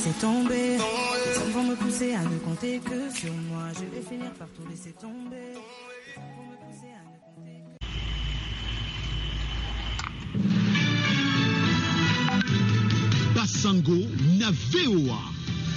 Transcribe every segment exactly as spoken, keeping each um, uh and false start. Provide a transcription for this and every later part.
laisser tomber. Les hommes vont me pousser à ne compter que sur moi. Je vais finir par tout laisser tomber. Les hommes vont me pousser à ne compter que... Basango na V O A.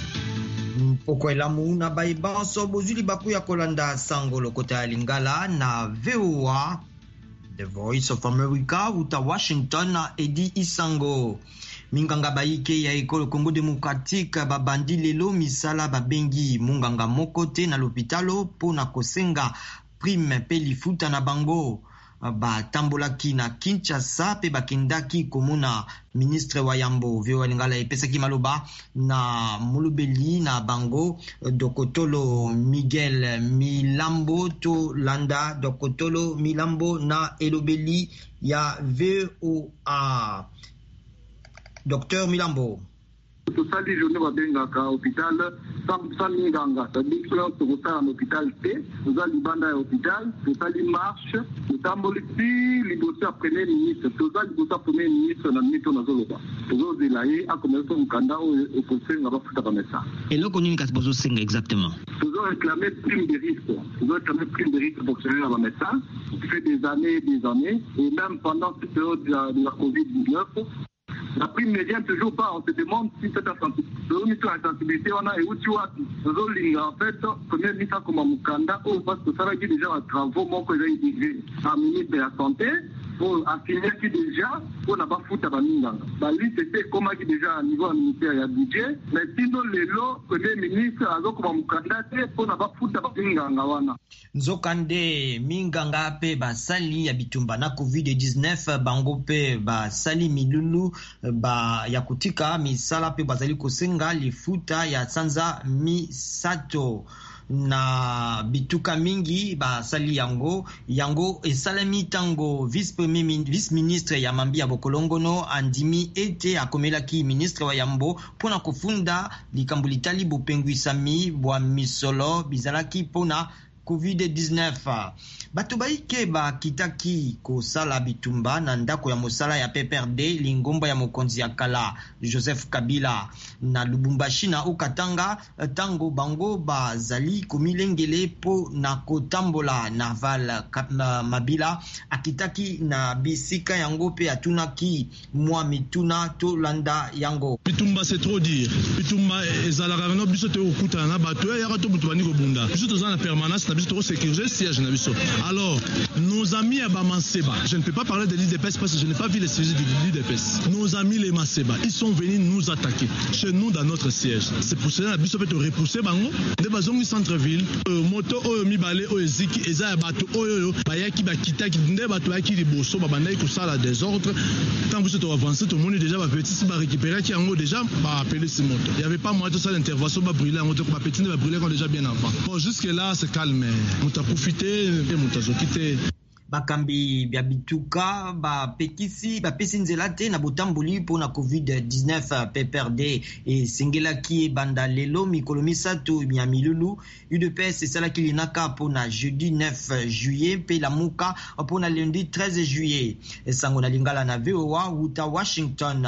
Pokwelamu na baibanso bozuli baku ya kolanda sango lokota ya lingala na V O A. The Voice of America uta Washington na Edi Isango. Minganga baike ya ekolo Congo Democratique babandi lelo misala babengi munganga mokote na l'hôpitalo pona kosenga prime pelifuta na bango. Ba tambolaki na Kinshasa pe bakendaki komona ministre wa Yambo vyo lingala epesaki maloba na mulubeli na bango Dokotolo Miguel Milambo to landa Dokotolo Milambo na elobeli ya V O A. Docteur Milambo. Tosali journée babengaka hôpital sans minganga, c'est-à-dire que tokosala na hôpital te tozali banda ya hôpital tosali marche totamboli ti liboso ya premier ministre tozali liboso ya premier ministre na mito nazoloba tozozela ye akomesa mokanda oyo ekosenga bafuta bamesa. Eloko nini kasi bozosenga exactement? Tozoréclame prime de risque tozoréclame prime de risque pour servir à bamesa fait des années et des années et même pendant cette période de la, de la covid dix-neuf. La prime ne vient toujours pas. On se demande si cette sensibilité, on a et où tu vois. En fait, premier ministre comme Mukanda, parce que ça a été déjà un travaux, mon collègue un ministre de la Santé, pour affiner qui déjà, pour n'a pas foutu à Baminga. La liste était comme déjà à niveau ministère et budget, mais sinon, les lots, premier ministre, comme Mukanda, pour n'a pas foutu à Baminga. Nzokande minganga pe basali ya bitumba na covid dix-neuf bango pe basali milulu ba ya kutika misala pe bazali kosenga lifuta ya sanza misato na bituka mingi basali yango yango esalami tango vice premier vice ministre ya Mambi ya Bokolongono andimi ete akomelaki ministre wa Yambo pona kufunda likambulitali bopengwisami bwa misolo bizalaki pona covid dix-neuf. Bato baike ba kitaki kosala bitumba na ndako ya mosala ya P P R D lingomba ya mokonzi ya kala Joseph Kabila na Lubumbashi na Okatanga tango bango bazali komilengele po na kotambola naval na Mabila akitaki na bisika yango pe atunaki mwa mituna to landa yango. Bitumba c'est trop dire. Bitumba ezalaka no biso te okuta na bato ya rato butu bani ko bunda. Biso to na permanence na biso to sécuriser siège na biso. Alors, nos amis à Bamanseba, je ne peux pas parler de l'I D P S parce que je n'ai pas vu les sièges de l'I D P S. Nos amis les Manseba, ils sont venus nous attaquer chez nous dans notre siège. C'est pour cela que nous avons repoussé bango de bazongi centre-ville, moto oyo mibale oyo ziki eza ya bato oyo bayaki bakita ki nde bato yaki liboso babandai ko sala désordre. Tant que c'est avancé, tout le monde déjà va petit si ba récupérer qui en déjà ba appeler ce moto. Il y avait pas moyen de ça l'intervention ba brûler en moto ba petit ba brûler quand déjà bien avant. Bon jusque là c'est calme. On t'a profité et on t'a quitté. Bakambi bya bituka ba pekisi ba pesi nzela te na botamboli pona covid dix-neuf P P R D e singelaki banda lelo mikolo misato ya milulu U D P S esalaki linaka pona jeudi neuf juillet pe la muka pona lundi treize juillet esango na lingala na V O A uta Washington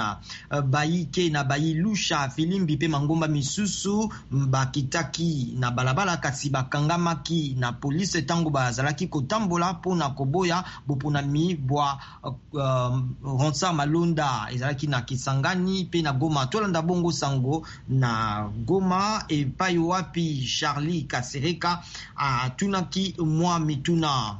baike na bayi lusha filimbi pe mangomba misusu bakitaki na balabala kasi bakangamaki na police tango bazalaki kotambola pona ko boya bopunami bwa uh, ronsa malonda ezalaki na Kisangani pe na Goma tolanda bongo sango na Goma e pai wapi Charlie Kasereka a tunaki mwa mituna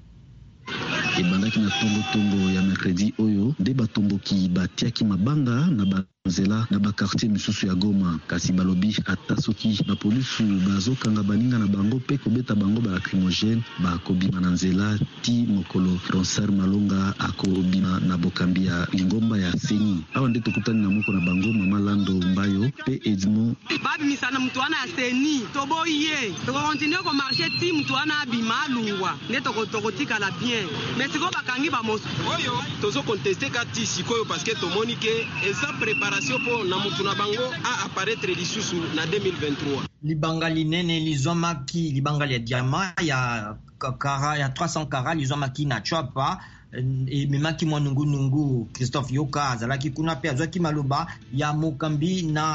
ebandaki na tongo tongo ya mercredi oyo nde batomboki batiaki mabanga na ba nzela na ba quartier misusu ya Goma kasi balobi ata soki ba police bazokanga baninga na bango pe kobeta bango ba lacrymogène ba kobima na nzela ti mokolo Ronser Malonga akobima na bokambi ya lingomba ya Seni awa nde tokutani na moko na bango Mama Lando Mbayo pe Edmond babi misana mtu ana Seni toboye to continue ko marcher ti mtu ana abima lungwa nde tokotika la bien mais siko bakangi ba moso oyo tozo contester kati sikoyo parce que tomoni ke eza préparation pour na mutu na bango a apparaître lisusu na deux mille vingt-trois. Libanga linene lizomaki libanga ya diamant ya kara ya trois cents kara lizomaki na chapa e memaki mwa nungu nungu Christophe Yoka azalaki kuna pe azwaki maloba ya mokambi na